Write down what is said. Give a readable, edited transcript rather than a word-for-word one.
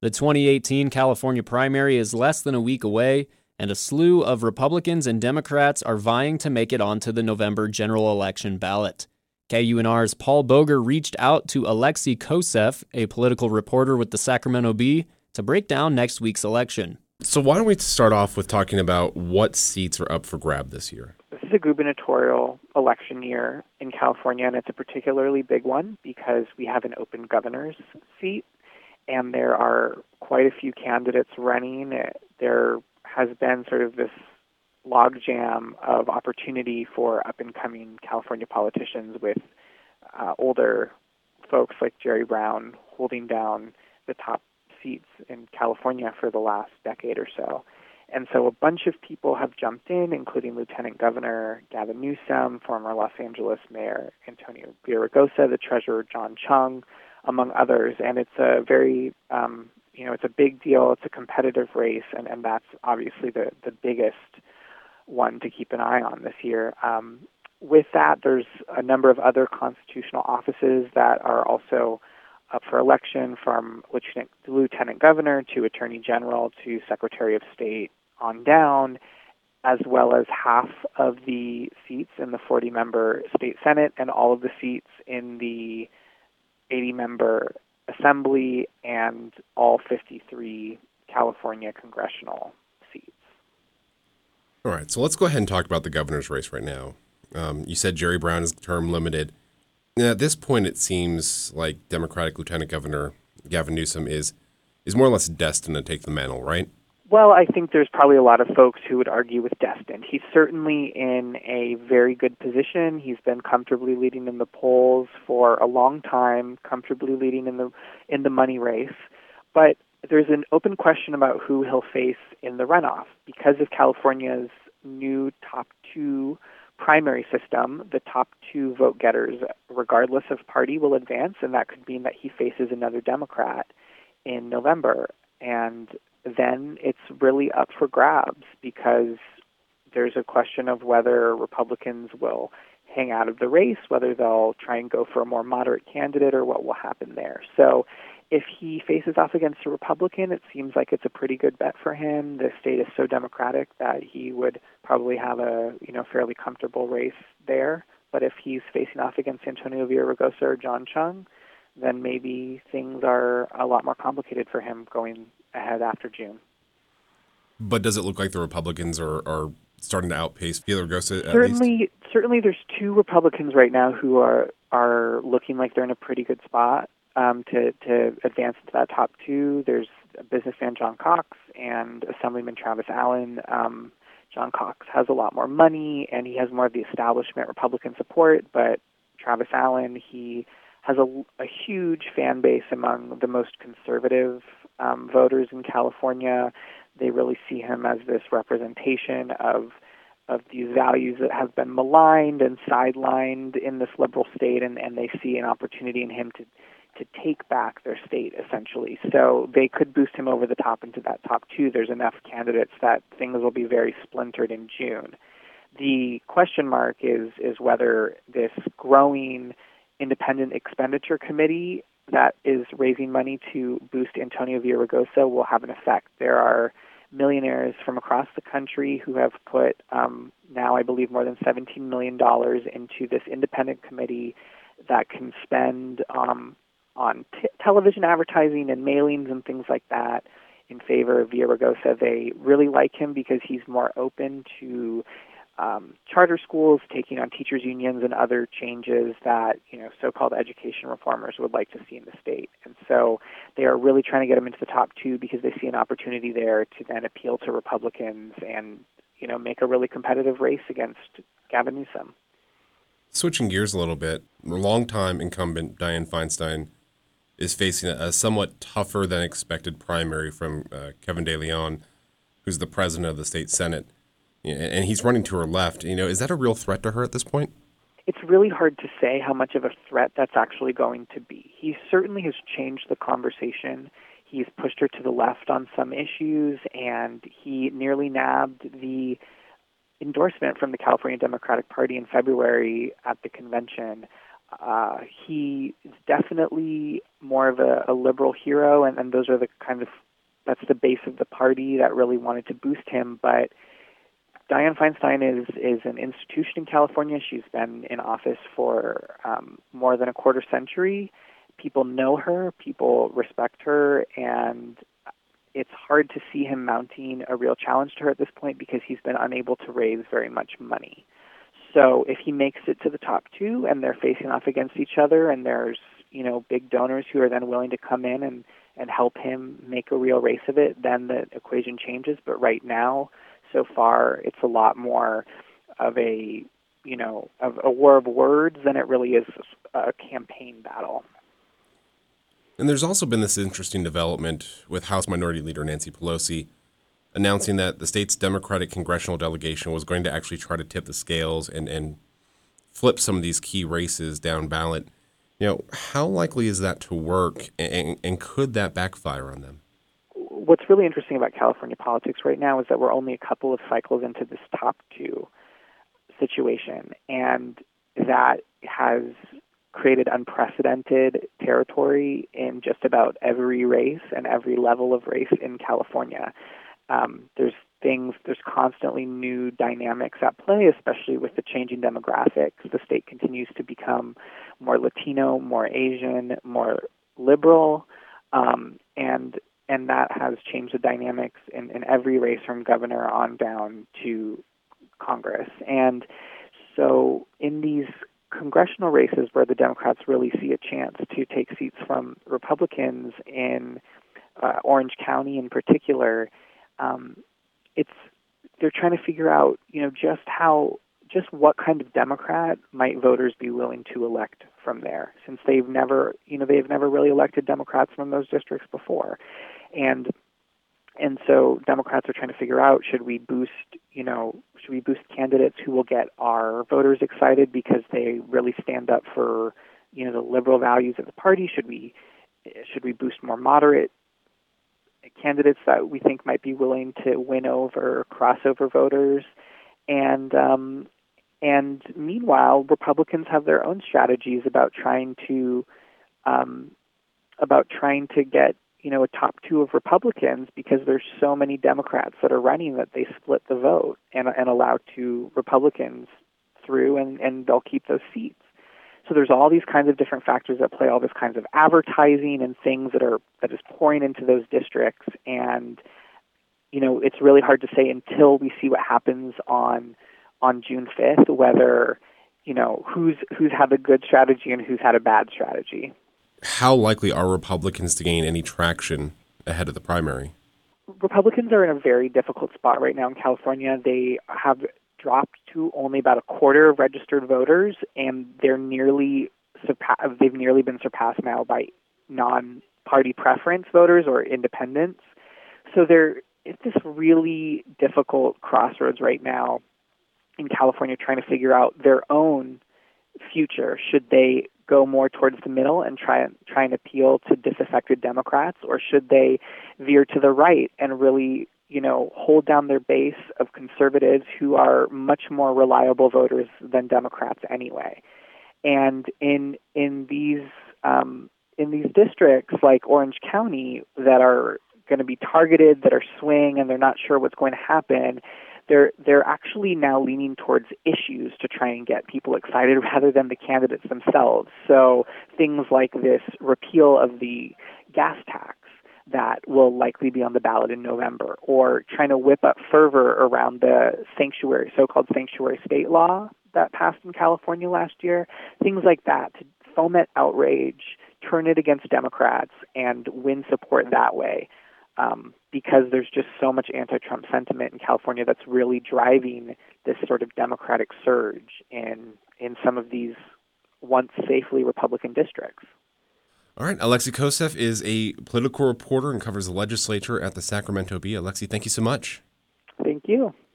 The 2018 California primary is less than a week away, and a slew of Republicans and Democrats are vying to make it onto the November general election ballot. KUNR's Paul Boger reached out to Alexei Koseff, a political reporter with the Sacramento Bee, to break down next week's election. So why don't we start off with talking about what seats are up for grab this year? This is a gubernatorial election year in California, and it's a particularly big one because we have an open governor's seat, and there are quite a few candidates running. There has been sort of this logjam of opportunity for up-and-coming California politicians with older folks like Jerry Brown holding down the top seats in California for the last decade or so. And so a bunch of people have jumped in, including Lieutenant Governor Gavin Newsom, former Los Angeles Mayor Antonio Villaraigosa, the Treasurer John Chung, among others. And it's a very, it's a big deal. It's a competitive race, and that's obviously the biggest one to keep an eye on this year. With that, there's a number of other constitutional offices that are also up for election, from Lieutenant Governor to Attorney General to Secretary of State on down, as well as half of the seats in the 40-member state Senate and all of the seats in the 80-member Assembly and all 53 California congressional seats. All right, so let's go ahead and talk about the governor's race right now. You said Jerry Brown is term limited. And at this point, it seems like Democratic Lieutenant Governor Gavin Newsom is more or less destined to take the mantle, right? Well, I think there's probably a lot of folks who would argue with destined. He's certainly in a very good position. He's been comfortably leading in the polls for a long time, comfortably leading in the money race. But there's an open question about who he'll face in the runoff. Because of California's new top two primary system, the top two vote getters, regardless of party, will advance, and that could mean that he faces another Democrat in November. And then it's really up for grabs because there's a question of whether Republicans will hang out of the race, whether they'll try and go for a more moderate candidate, or what will happen there. So if he faces off against a Republican, it seems like it's a pretty good bet for him. The state is so Democratic that he would probably have a fairly comfortable race there. But if he's facing off against Antonio Villaraigosa or John Chung, then maybe things are a lot more complicated for him going ahead after June. But does it look like the Republicans are starting to outpace Villaraigosa at least? Certainly there's two Republicans right now who are looking like they're in a pretty good spot to advance into that top two. There's businessman John Cox and Assemblyman Travis Allen. John Cox has a lot more money, and he has more of the establishment Republican support, but Travis Allen, he has a huge fan base among the most conservative voters in California. They really see him as this representation of these values that have been maligned and sidelined in this liberal state, and they see an opportunity in him to take back their state, essentially. So they could boost him over the top into that top two. There's enough candidates that things will be very splintered in June. The question mark is whether this growing independent expenditure committee that is raising money to boost Antonio Villaraigosa will have an effect. There are millionaires from across the country who have put now, I believe, more than $17 million into this independent committee that can spend on television advertising and mailings and things like that in favor of Villaraigosa. They really like him because he's more open to charter schools, taking on teachers' unions and other changes that so-called education reformers would like to see in the state. And so they are really trying to get him into the top two because they see an opportunity there to then appeal to Republicans and make a really competitive race against Gavin Newsom. Switching gears a little bit, longtime incumbent Dianne Feinstein is facing a somewhat tougher than expected primary from Kevin De Leon, who's the president of the state Senate. And he's running to her left. Is that a real threat to her at this point? It's really hard to say how much of a threat that's actually going to be. He certainly has changed the conversation. He's pushed her to the left on some issues, and he nearly nabbed the endorsement from the California Democratic Party in February at the convention He is definitely more of a liberal hero, and those are the kind of that's the base of the party that really wanted to boost him. But Dianne Feinstein is an institution in California. She's been in office for more than a quarter century. People know her, people respect her, and it's hard to see him mounting a real challenge to her at this point because he's been unable to raise very much money. So if he makes it to the top two and they're facing off against each other and there's, big donors who are then willing to come in and help him make a real race of it, then the equation changes. But right now, so far, it's a lot more of a war of words than it really is a campaign battle. And there's also been this interesting development with House Minority Leader Nancy Pelosi announcing that the state's Democratic congressional delegation was going to actually try to tip the scales and flip some of these key races down ballot. How likely is that to work, and could that backfire on them? What's really interesting about California politics right now is that we're only a couple of cycles into this top two situation, and that has created unprecedented territory in just about every race and every level of race in California. There's constantly new dynamics at play, especially with the changing demographics. The state continues to become more Latino, more Asian, more liberal, and that has changed the dynamics in every race from governor on down to Congress. And so in these congressional races where the Democrats really see a chance to take seats from Republicans in Orange County in particular, they're trying to figure out, just what kind of Democrat might voters be willing to elect from there, since they've never really elected Democrats from those districts before, and so Democrats are trying to figure out, should we boost candidates who will get our voters excited because they really stand up for, the liberal values of the party? Should we boost more moderate candidates that we think might be willing to win over crossover voters? And meanwhile, Republicans have their own strategies about trying to get a top two of Republicans, because there's so many Democrats that are running that they split the vote and allow two Republicans through, and they'll keep those seats. So there's all these kinds of different factors at play, all this kinds of advertising and things that is pouring into those districts. And, it's really hard to say until we see what happens on June 5th, whether, who's had a good strategy and who's had a bad strategy. How likely are Republicans to gain any traction ahead of the primary? Republicans are in a very difficult spot right now in California. They have dropped to only about a quarter of registered voters, and they've nearly been surpassed now by non-party preference voters or independents. So it's this really difficult crossroads right now in California, trying to figure out their own future. Should they go more towards the middle and try and appeal to disaffected Democrats, or should they veer to the right and really, hold down their base of conservatives who are much more reliable voters than Democrats anyway? And in these districts like Orange County that are going to be targeted, that are swing, and they're not sure what's going to happen, they're actually now leaning towards issues to try and get people excited rather than the candidates themselves. So things like this repeal of the gas tax that will likely be on the ballot in November, or trying to whip up fervor around the so-called sanctuary state law that passed in California last year, things like that, to foment outrage, turn it against Democrats, and win support that way. Because there's just so much anti-Trump sentiment in California that's really driving this sort of Democratic surge in some of these once safely Republican districts. All right. Alexei Koseff is a political reporter and covers the legislature at the Sacramento Bee. Alexei, thank you so much. Thank you.